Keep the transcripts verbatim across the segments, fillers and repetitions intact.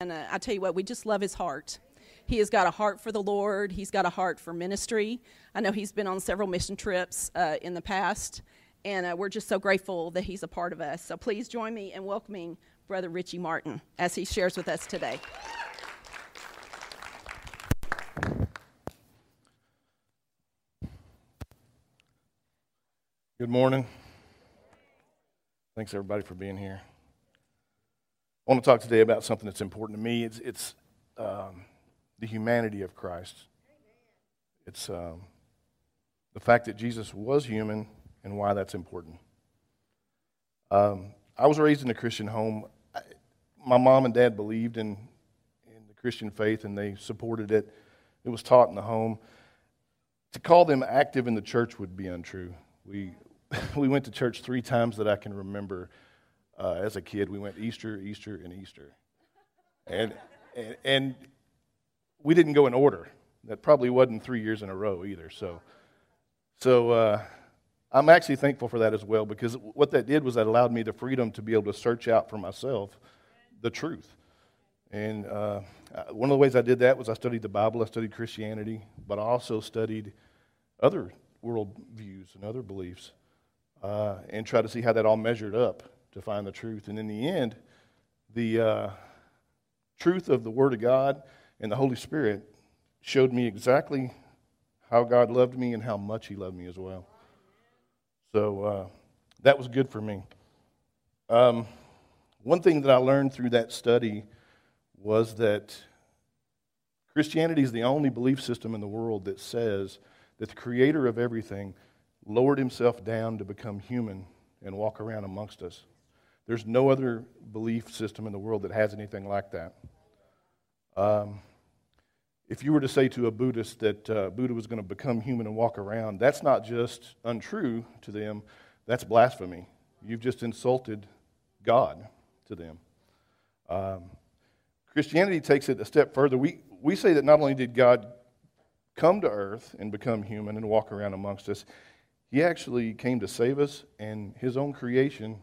And uh, I tell you what, we just love his heart. He has got a heart for the Lord. He's got a heart for ministry. I know he's been on several mission trips uh, in the past, and uh, we're just so grateful that he's a part of us. So please join me in welcoming Brother Richie Martin as he shares with us today. Good morning. Thanks, everybody, for being here. I want to talk today about something that's important to me. It's, it's um, the humanity of Christ. It's um, the fact that Jesus was human and why that's important. Um, I was raised in a Christian home. I, my mom and dad believed in, in the Christian faith, and they supported it. It was taught in the home. To call them active in the church would be untrue. We we went to church three times that I can remember uh, as a kid. We went Easter, Easter, and Easter. And, and and we didn't go in order. That probably wasn't three years in a row either. So, so uh, I'm actually thankful for that as well, because what that did was that allowed me the freedom to be able to search out for myself the truth. And uh, one of the ways I did that was I studied the Bible, I studied Christianity, but I also studied other world views and other beliefs. Uh, and try to see how that all measured up to find the truth. And in the end, the uh, truth of the Word of God and the Holy Spirit showed me exactly how God loved me and how much He loved me as well. So uh, that was good for me. Um, one thing that I learned through that study was that Christianity is the only belief system in the world that says that the Creator of everything lowered himself down to become human and walk around amongst us. There's no other belief system in the world that has anything like that. Um, if you were to say to a Buddhist that uh, Buddha was going to become human and walk around, that's not just untrue to them, that's blasphemy. You've just insulted God to them. Um, Christianity takes it a step further. We, we say that not only did God come to earth and become human and walk around amongst us, He actually came to save us, and His own creation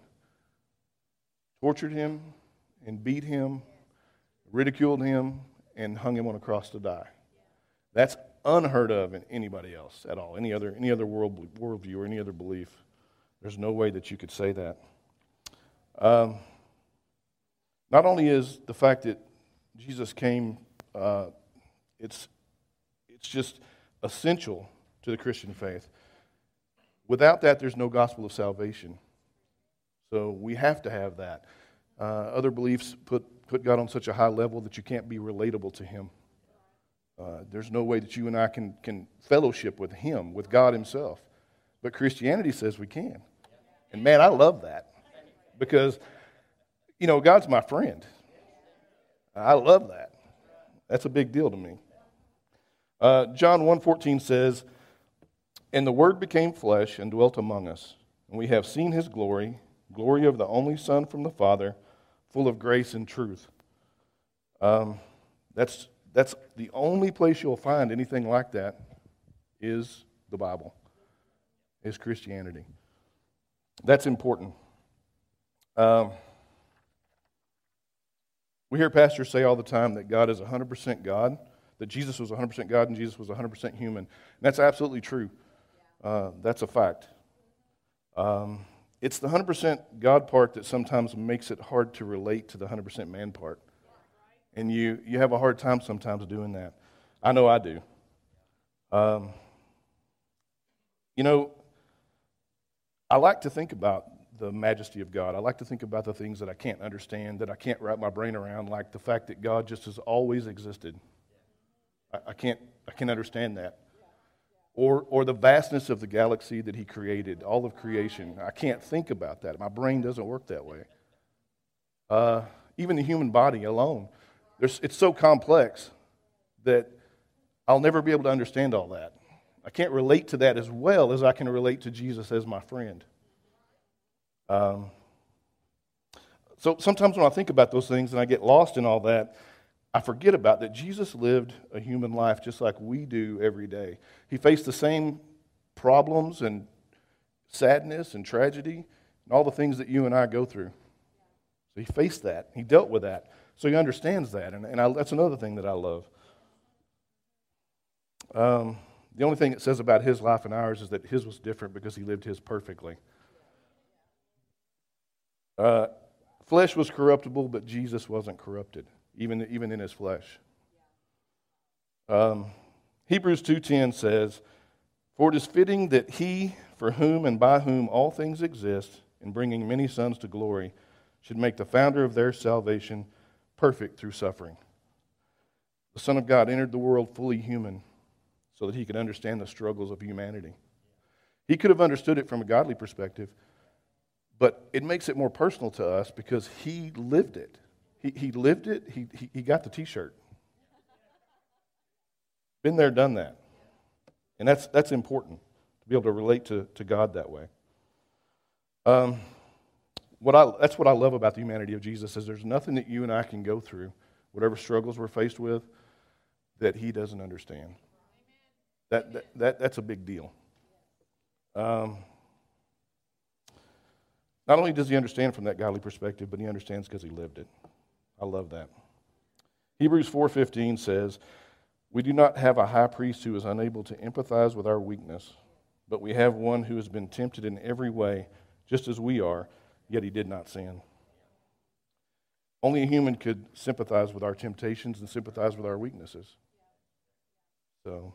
tortured Him and beat Him, ridiculed Him, and hung Him on a cross to die. That's unheard of in anybody else at all, any other any other world worldview or any other belief. There's no way that you could say that. Um, not only is the fact that Jesus came, uh, it's it's just essential to the Christian faith. Without that, there's no gospel of salvation. So we have to have that. Uh, other beliefs put, put God on such a high level that you can't be relatable to Him. Uh, there's no way that you and I can, can fellowship with Him, with God Himself. But Christianity says we can. And man, I love that. Because, you know, God's my friend. I love that. That's a big deal to me. Uh, John one fourteen says, "And the Word became flesh and dwelt among us, and we have seen His glory, glory of the only Son from the Father, full of grace and truth." Um, that's that's the only place you'll find anything like that is the Bible, is Christianity. That's important. Um, we hear pastors say all the time that God is one hundred percent God, that Jesus was one hundred percent God and Jesus was one hundred percent human. And that's absolutely true. Uh, that's a fact. Um, it's the one hundred percent God part that sometimes makes it hard to relate to the one hundred percent man part. And you, you have a hard time sometimes doing that. I know I do. Um, you know, I like to think about the majesty of God. I like to think about the things that I can't understand, that I can't wrap my brain around, like the fact that God just has always existed. I, I can't I can't understand that. Or or the vastness of the galaxy that He created, all of creation. I can't think about that. My brain doesn't work that way. Uh, even the human body alone, there's, it's so complex that I'll never be able to understand all that. I can't relate to that as well as I can relate to Jesus as my friend. Um, so sometimes when I think about those things and I get lost in all that, I forget about that Jesus lived a human life just like we do every day. He faced the same problems and sadness and tragedy and all the things that you and I go through. So He faced that. He dealt with that. So he understands that, and, and I, that's another thing that I love. Um, the only thing it says about his life and ours is that his was different because he lived his perfectly. Uh, flesh was corruptible, but Jesus wasn't corrupted, even, even in his flesh. Um, Hebrews two ten says, "For it is fitting that he, for whom and by whom all things exist, in bringing many sons to glory, should make the founder of their salvation perfect through suffering." The Son of God entered the world fully human so that he could understand the struggles of humanity. He could have understood it from a godly perspective, but it makes it more personal to us because he lived it. He, he lived it. He, he, he got the T-shirt. Been there, done that. And that's that's important, to be able to relate to, to God that way. Um, what I that's what I love about the humanity of Jesus is there's nothing that you and I can go through, whatever struggles we're faced with, that he doesn't understand. That that, that that's a big deal. Um, not only does he understand from that godly perspective, but he understands because he lived it. I love that. Hebrews four fifteen says, "We do not have a high priest who is unable to empathize with our weakness, but we have one who has been tempted in every way, just as we are, yet he did not sin." Only a human could sympathize with our temptations and sympathize with our weaknesses. So,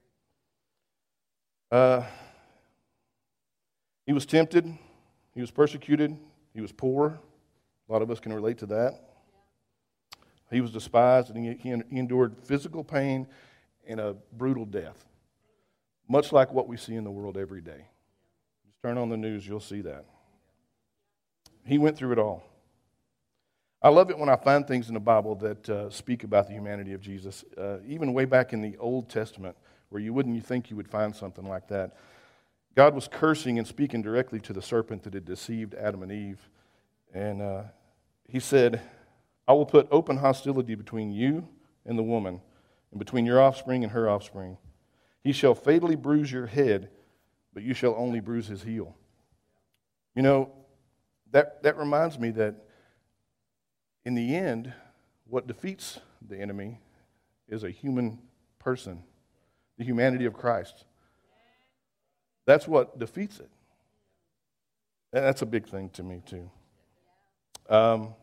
uh, he was tempted, he was persecuted, he was poor. A lot of us can relate to that. He was despised, and he, he endured physical pain and a brutal death, much like what we see in the world every day. Just turn on the news, you'll see that. He went through it all. I love it when I find things in the Bible that uh, speak about the humanity of Jesus. Uh, even way back in the Old Testament, where you wouldn't think you would find something like that. God was cursing and speaking directly to the serpent that had deceived Adam and Eve. And uh, he said, "I will put open hostility between you and the woman, and between your offspring and her offspring. He shall fatally bruise your head, but you shall only bruise his heel." You know, that, that reminds me that in the end, what defeats the enemy is a human person, the humanity of Christ. That's what defeats it. And that's a big thing to me, too. Um,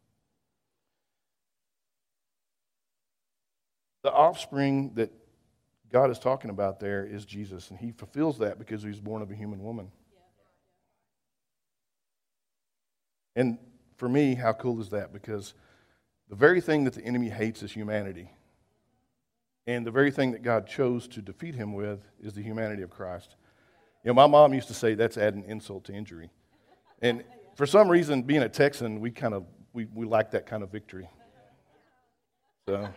the offspring that God is talking about there is Jesus, and he fulfills that because he was born of a human woman. And for me, how cool is that? Because the very thing that the enemy hates is humanity. And the very thing that God chose to defeat him with is the humanity of Christ. You know, my mom used to say that's adding insult to injury. And for some reason, being a Texan, we kind of, we, we like that kind of victory. So,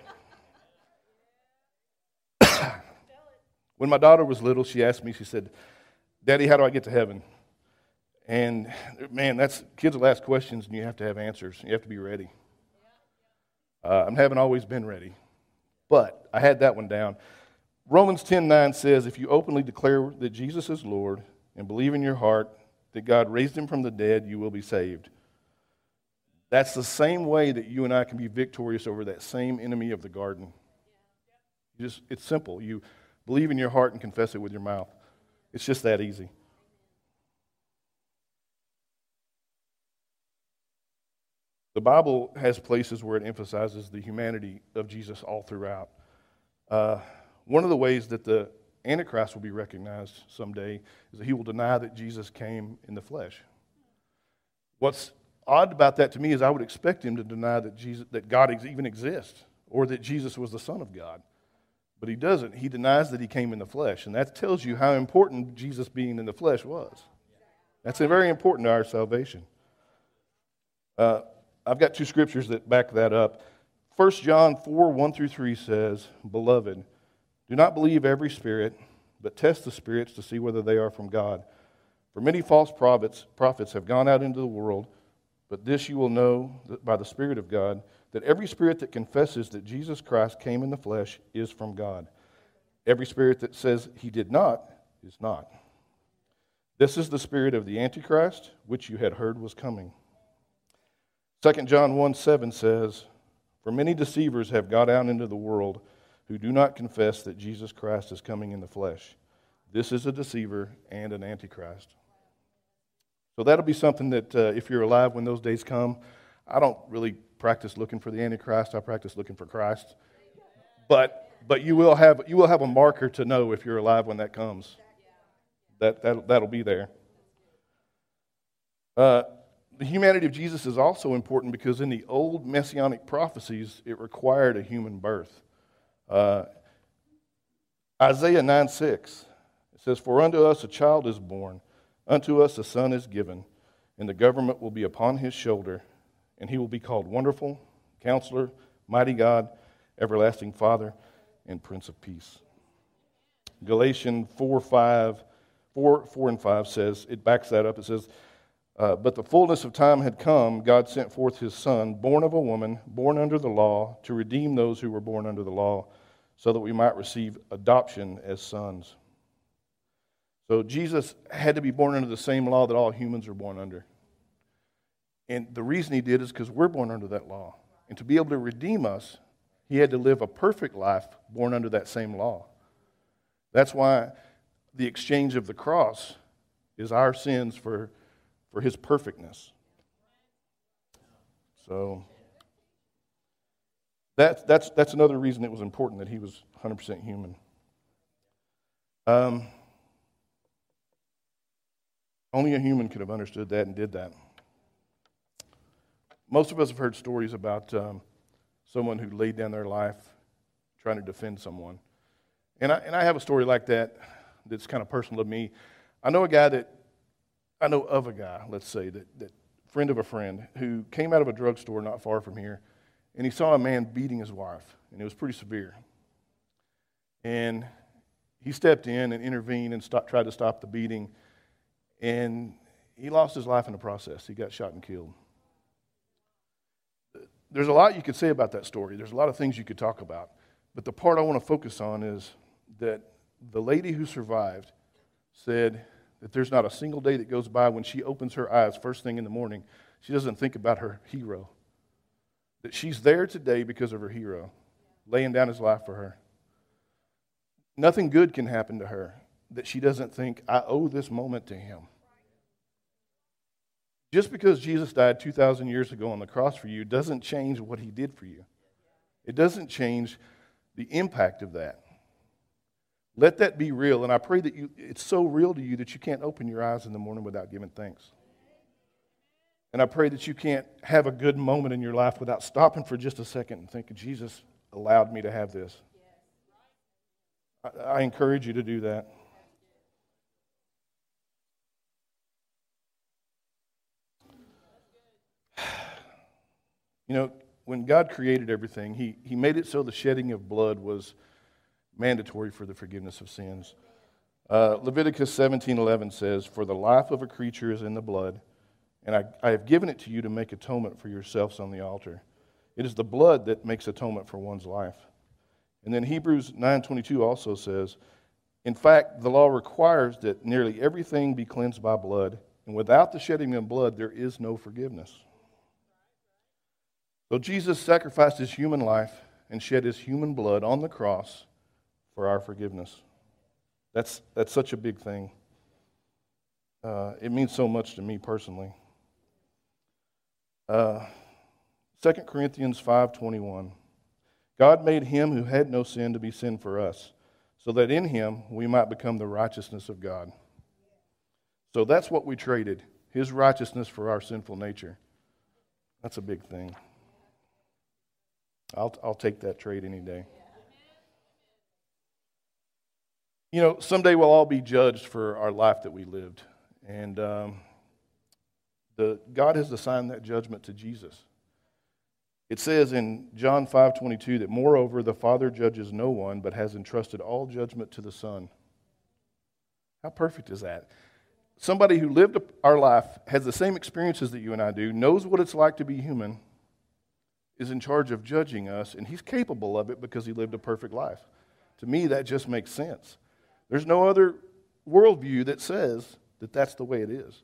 when my daughter was little, she asked me, she said, "Daddy, how do I get to heaven?" And man, that's kids will ask questions and you have to have answers. You have to be ready. Uh, I haven't always been ready, but I had that one down. Romans ten nine says, "If you openly declare that Jesus is Lord and believe in your heart that God raised him from the dead, you will be saved." That's the same way that you and I can be victorious over that same enemy of the garden. You just, it's simple. You believe in your heart and confess it with your mouth. It's just that easy. The Bible has places where it emphasizes the humanity of Jesus all throughout. Uh, one of the ways that the Antichrist will be recognized someday is that he will deny that Jesus came in the flesh. What's odd about that to me is I would expect him to deny that Jesus, that God even exists or that Jesus was the Son of God. But he doesn't. He denies that he came in the flesh. And that tells you how important Jesus being in the flesh was. That's very important to our salvation. Uh, I've got two scriptures that back that up. First John four, one through three says, "Beloved, do not believe every spirit, but test the spirits to see whether they are from God. For many false prophets, prophets have gone out into the world, but this you will know that by the Spirit of God, that every spirit that confesses that Jesus Christ came in the flesh is from God. Every spirit that says he did not is not. This is the spirit of the Antichrist, which you had heard was coming." Second John one seven says, For many deceivers have got out into the world who do not confess that Jesus Christ is coming in the flesh. This is a deceiver and an antichrist. So that'll be something that uh, if you're alive when those days come, I don't really practice looking for the antichrist. I practice looking for Christ. But but you will have you will have a marker to know if you're alive when that comes. That that that'll be there. Uh, the humanity of Jesus is also important because in the old messianic prophecies, it required a human birth. Uh, Isaiah nine six, it says, "For unto us a child is born, unto us a son is given, and the government will be upon his shoulder, and he will be called Wonderful, Counselor, Mighty God, Everlasting Father, and Prince of Peace." Galatians four, five, four, four and five says, it backs that up, it says, uh, "But the fullness of time had come, God sent forth his Son, born of a woman, born under the law, to redeem those who were born under the law, so that we might receive adoption as sons." So Jesus had to be born under the same law that all humans are born under. And the reason he did is because we're born under that law. And to be able to redeem us, he had to live a perfect life born under that same law. That's why the exchange of the cross is our sins for, for his perfectness. So that, that's, that's another reason it was important that he was one hundred percent human. Um, only a human could have understood that and did that. Most of us have heard stories about um, someone who laid down their life trying to defend someone. And I, and I have a story like that that's kind of personal to me. I know a guy that, I know of a guy, let's say, that, that friend of a friend, who came out of a drugstore not far from here, and he saw a man beating his wife, and it was pretty severe. And he stepped in and intervened and stopped, tried to stop the beating, and he lost his life in the process. He got shot and killed. There's a lot you could say about that story. There's a lot of things you could talk about. But the part I want to focus on is that the lady who survived said that there's not a single day that goes by when she opens her eyes first thing in the morning, she doesn't think about her hero. That she's there today because of her hero, laying down his life for her. Nothing good can happen to her that she doesn't think, I owe this moment to him. Just because Jesus died two thousand years ago on the cross for you doesn't change what he did for you. It doesn't change the impact of that. Let that be real, and I pray that you, it's so real to you that you can't open your eyes in the morning without giving thanks. And I pray that you can't have a good moment in your life without stopping for just a second and thinking, Jesus allowed me to have this. I, I encourage you to do that. You know, when God created everything, he, he made it so the shedding of blood was mandatory for the forgiveness of sins. Uh, Leviticus seventeen eleven says, "For the life of a creature is in the blood, and I, I have given it to you to make atonement for yourselves on the altar. It is the blood that makes atonement for one's life." And then Hebrews nine twenty-two also says, "In fact, the law requires that nearly everything be cleansed by blood, and without the shedding of blood, there is no forgiveness." So Jesus sacrificed his human life and shed his human blood on the cross for our forgiveness. That's, that's such a big thing. Uh, it means so much to me personally. Uh, Second Corinthians five twenty-one. "God made him who had no sin to be sin for us, so that in him we might become the righteousness of God." So that's what we traded, his righteousness for our sinful nature. That's a big thing. I'll, I'll take that trade any day. You know, someday we'll all be judged for our life that we lived. And um, the, God has assigned that judgment to Jesus. It says in John five twenty-two that, "Moreover, the Father judges no one, but has entrusted all judgment to the Son." How perfect is that? Somebody who lived our life, has the same experiences that you and I do, knows what it's like to be human, is in charge of judging us, and he's capable of it because he lived a perfect life. To me, that just makes sense. There's no other worldview that says that that's the way it is.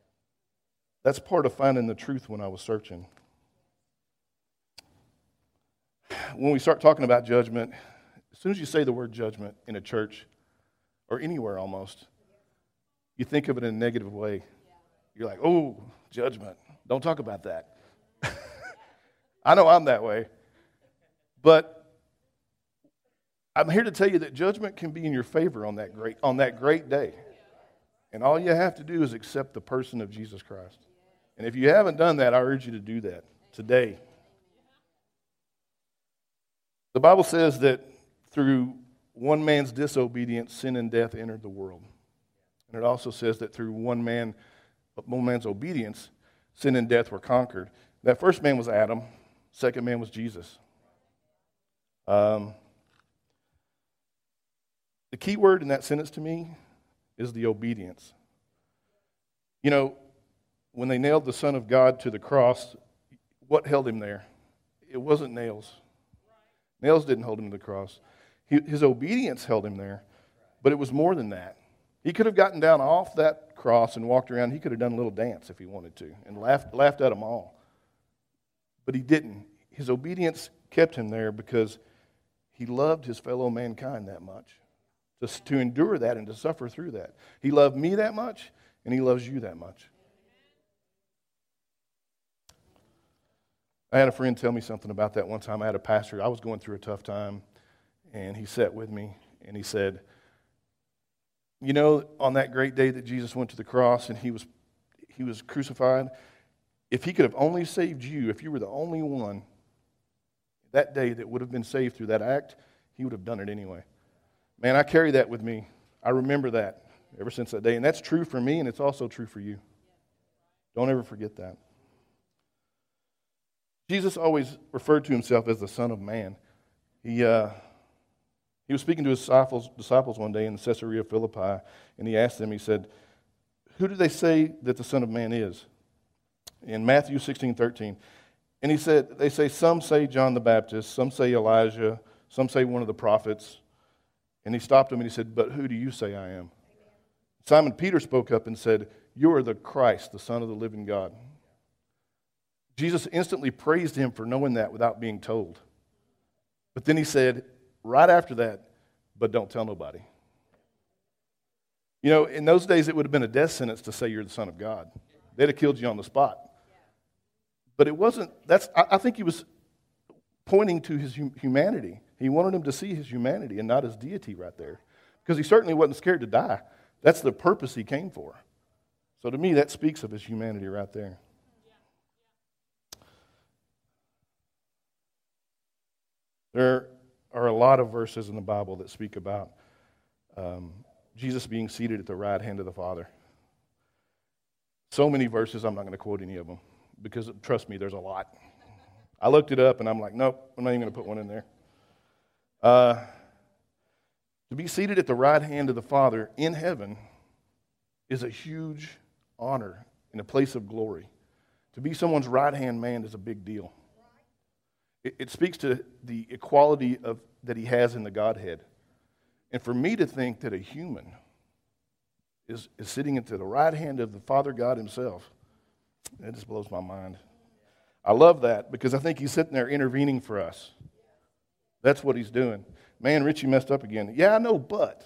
That's part of finding the truth when I was searching. when we start talking about judgment, as soon as you say the word judgment in a church, or anywhere almost, you think of it in a negative way. You're like, oh, judgment. Don't talk about that. I know I'm that way. But I'm here to tell you that judgment can be in your favor on that great, on that great day. And all you have to do is accept the person of Jesus Christ. And if you haven't done that, I urge you to do that today. The Bible says that through one man's disobedience, sin and death entered the world. And it also says that through one man, one man's obedience, sin and death were conquered. That first man was Adam. Second man was Jesus. Um, the key word in that sentence to me is the obedience. You know, when they nailed the Son of God to the cross, what held him there? It wasn't nails. Nails didn't hold him to the cross. He, his obedience held him there, but it was more than that. He could have gotten down off that cross and walked around. He could have done a little dance if he wanted to and laughed, laughed at them all. But he didn't. His obedience kept him there because he loved his fellow mankind that much. Just to endure that and to suffer through that. He loved me that much, and he loves you that much. I had a friend tell me something about that one time. I had a pastor. I was going through a tough time, and he sat with me, and he said, you know, on that great day that Jesus went to the cross and he was he was crucified, if he could have only saved you, if you were the only one that day that would have been saved through that act, he would have done it anyway. Man, I carry that with me. I remember that ever since that day. And that's true for me, and it's also true for you. Don't ever forget that. Jesus always referred to himself as the Son of Man. He uh, he was speaking to his disciples, disciples one day in Caesarea Philippi, and he asked them, he said, who do they say that the Son of Man is? In Matthew sixteen thirteen. And he said, they say, some say John the Baptist, some say Elijah, some say one of the prophets. And he stopped him and he said, but who do you say I am? Simon Peter spoke up and said, you are the Christ, the Son of the living God. Jesus instantly praised him for knowing that without being told. But then he said, right after that, but don't tell nobody. You know, in those days, it would have been a death sentence to say you're the Son of God. They'd have killed you on the spot. But it wasn't, that's, I, I think he was pointing to his hum, humanity. He wanted him to see his humanity and not his deity right there. Because he certainly wasn't scared to die. That's the purpose he came for. So to me, that speaks of his humanity right there. There are a lot of verses in the Bible that speak about um, Jesus being seated at the right hand of the Father. So many verses, I'm not going to quote any of them, because trust me, there's a lot. I looked it up and I'm like, nope, I'm not even going to put one in there. Uh, to be seated at the right hand of the Father in heaven is a huge honor and a place of glory. To be someone's right-hand man is a big deal. It, it speaks to the equality of that he has in the Godhead. And for me to think that a human is, is sitting at the right hand of the Father God himself, that just blows my mind. I love that because I think he's sitting there intervening for us. That's what he's doing. Man, Richie messed up again. Yeah, I know, but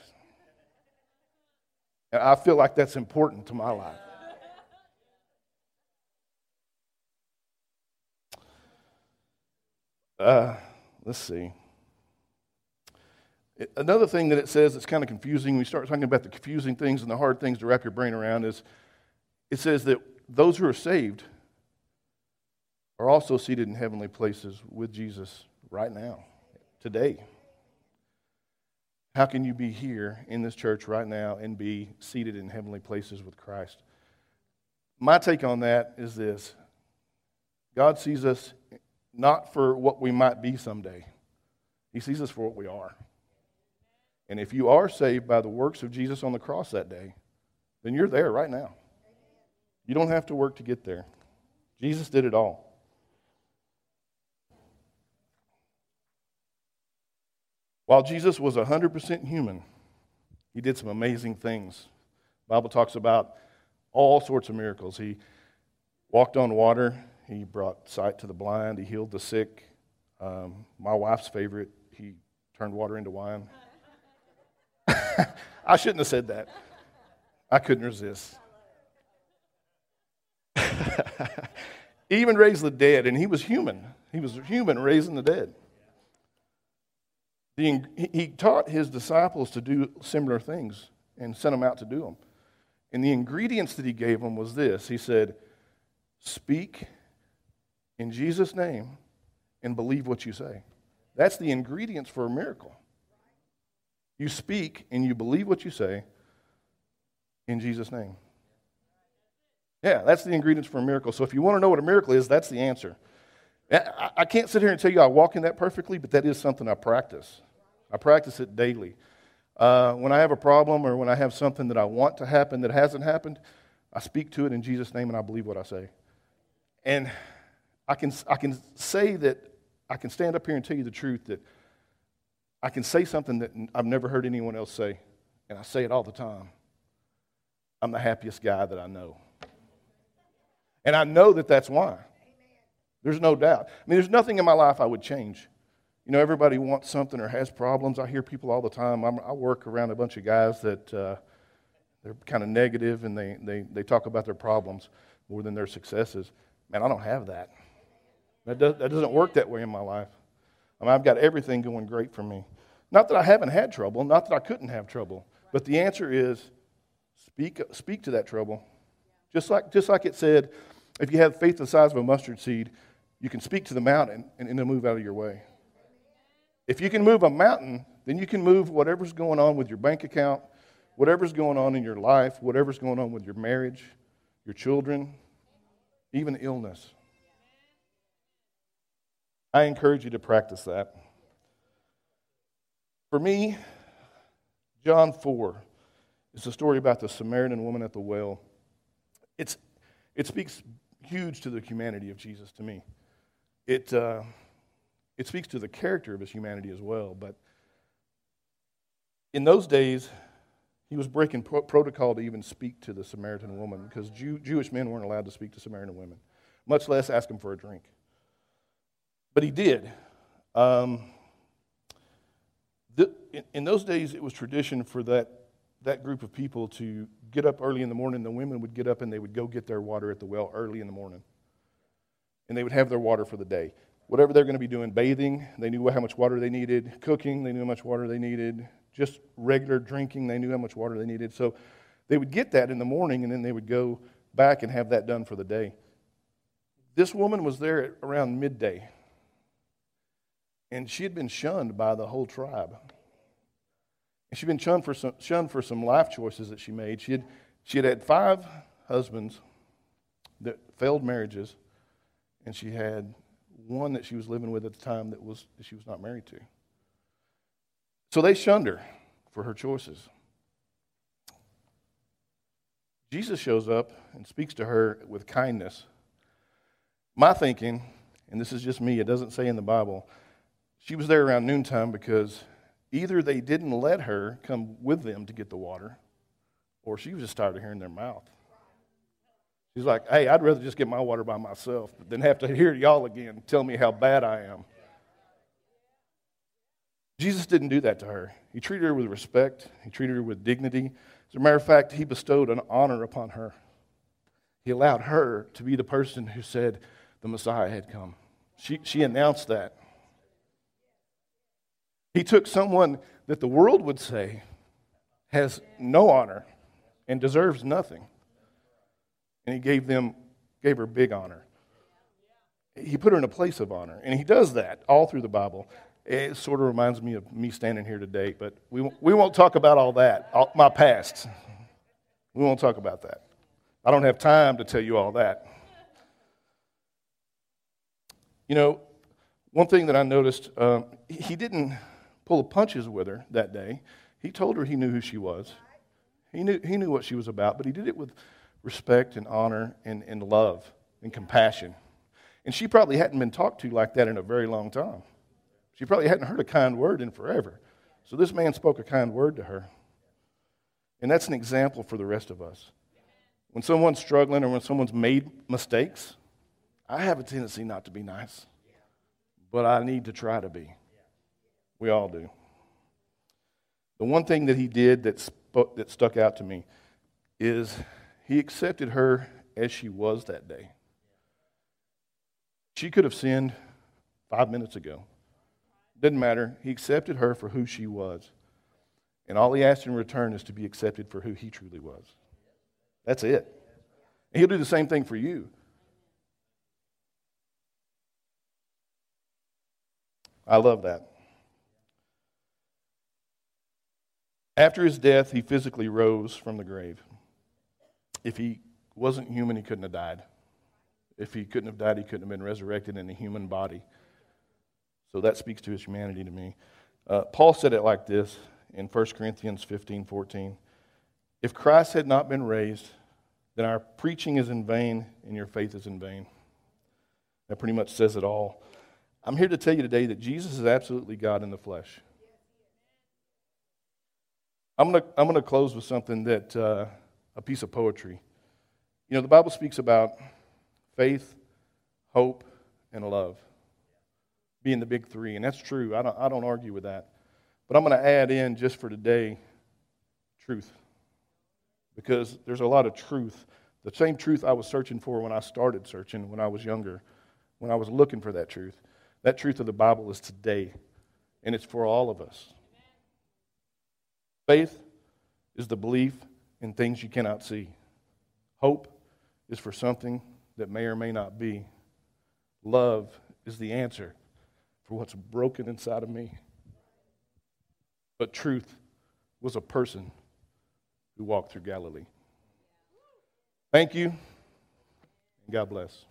I feel like that's important to my life. Uh, let's see. Another thing that it says that's kind of confusing, we start talking about the confusing things and the hard things to wrap your brain around, is it says that those who are saved are also seated in heavenly places with Jesus right now, today. How can you be here in this church right now and be seated in heavenly places with Christ? My take on that is this. God sees us not for what we might be someday. He sees us for what we are. And if you are saved by the works of Jesus on the cross that day, then you're there right now. You don't have to work to get there. Jesus did it all. While Jesus was one hundred percent human, he did some amazing things. The Bible talks about all sorts of miracles. He walked on water. He brought sight to the blind. He healed the sick. Um, my wife's favorite, he turned water into wine. I shouldn't have said that. I couldn't resist. He even raised the dead, and he was human. He was human raising the dead. The, he taught his disciples to do similar things and sent them out to do them. And the ingredients that he gave them was this. He said, speak in Jesus' name and believe what you say. That's the ingredients for a miracle. You speak and you believe what you say in Jesus' name. Yeah, that's the ingredients for a miracle. So if you want to know what a miracle is, that's the answer. I can't sit here and tell you I walk in that perfectly, but that is something I practice. I practice it daily. Uh, when I have a problem or when I have something that I want to happen that hasn't happened, I speak to it in Jesus' name and I believe what I say. And I can I can say that, I can stand up here and tell you the truth that I can say something that I've never heard anyone else say, and I say it all the time. I'm the happiest guy that I know. And I know that that's why. There's no doubt. I mean, there's nothing in my life I would change. You know, everybody wants something or has problems. I hear people all the time. I'm, I work around a bunch of guys that uh, they're kind of negative, and they, they, they talk about their problems more than their successes. Man, I don't have that. That, does, that doesn't work that way in my life. I mean, I've got everything going great for me. Not that I haven't had trouble, not that I couldn't have trouble, but the answer is speak, speak to that trouble. Just like, just like it said, if you have faith the size of a mustard seed, you can speak to the mountain and it'll move out of your way. If you can move a mountain, then you can move whatever's going on with your bank account, whatever's going on in your life, whatever's going on with your marriage, your children, even illness. I encourage you to practice that. For me, John four is a story about the Samaritan woman at the well. It's, it speaks huge to the humanity of Jesus to me. It, uh, it speaks to the character of his humanity as well. But in those days, he was breaking pro- protocol to even speak to the Samaritan woman because Jew, Jewish men weren't allowed to speak to Samaritan women, much less ask them for a drink. But he did. Um, the, in, in those days, it was tradition for that, that group of people to get up early in the morning. The women would get up and they would go get their water at the well early in the morning. And they would have their water for the day. Whatever they're going to be doing, bathing, they knew how much water they needed. Cooking, they knew how much water they needed. Just regular drinking, they knew how much water they needed. So they would get that in the morning and then they would go back and have that done for the day. This woman was there at around midday. And she had been shunned by the whole tribe. And she'd been shunned for some, shunned for some life choices that she made. She had, she had had five husbands that failed marriages, and she had one that she was living with at the time that was that she was not married to. So they shunned her for her choices. Jesus shows up and speaks to her with kindness. My thinking, and this is just me, it doesn't say in the Bible, she was there around noontime because either they didn't let her come with them to get the water, or she was just tired of hearing their mouth. She's like, hey, I'd rather just get my water by myself than have to hear y'all again tell me how bad I am. Jesus didn't do that to her. He treated her with respect. He treated her with dignity. As a matter of fact, he bestowed an honor upon her. He allowed her to be the person who said the Messiah had come. She, she announced that. He took someone that the world would say has no honor and deserves nothing, and he gave them, gave her big honor. He put her in a place of honor, and he does that all through the Bible. It sort of reminds me of me standing here today, but we won't, we won't talk about all that, all, my past. We won't talk about that. I don't have time to tell you all that. You know, one thing that I noticed, um, he didn't pull punches with her that day. He told her he knew who she was. He knew he knew what she was about, but he did it with respect and honor and, and love and compassion. And she probably hadn't been talked to like that in a very long time. She probably hadn't heard a kind word in forever. So this man spoke a kind word to her. And that's an example for the rest of us. When someone's struggling or when someone's made mistakes, I have a tendency not to be nice. but I need to try to be. We all do. The one thing that he did that, sp- that stuck out to me is he accepted her as she was that day. She could have sinned five minutes ago. Didn't matter. He accepted her for who she was. And all he asked in return is to be accepted for who he truly was. That's it. And he'll do the same thing for you. I love that. After his death, he physically rose from the grave. If he wasn't human, he couldn't have died. If he couldn't have died, he couldn't have been resurrected in a human body. So that speaks to his humanity to me. Uh, Paul said it like this in First Corinthians fifteen fourteen. If Christ had not been raised, then our preaching is in vain and your faith is in vain. That pretty much says it all. I'm here to tell you today that Jesus is absolutely God in the flesh. I'm going to I'm going to close with something that, uh, a piece of poetry. You know, the Bible speaks about faith, hope, and love being the big three, and that's true. I don't, I don't argue with that. But I'm going to add in, just for today, truth. Because there's a lot of truth. The same truth I was searching for when I started searching when I was younger, when I was looking for that truth. That truth of the Bible is today, and it's for all of us. Faith is the belief in things you cannot see. Hope is for something that may or may not be. Love is the answer for what's broken inside of me. But truth was a person who walked through Galilee. Thank you, and God bless.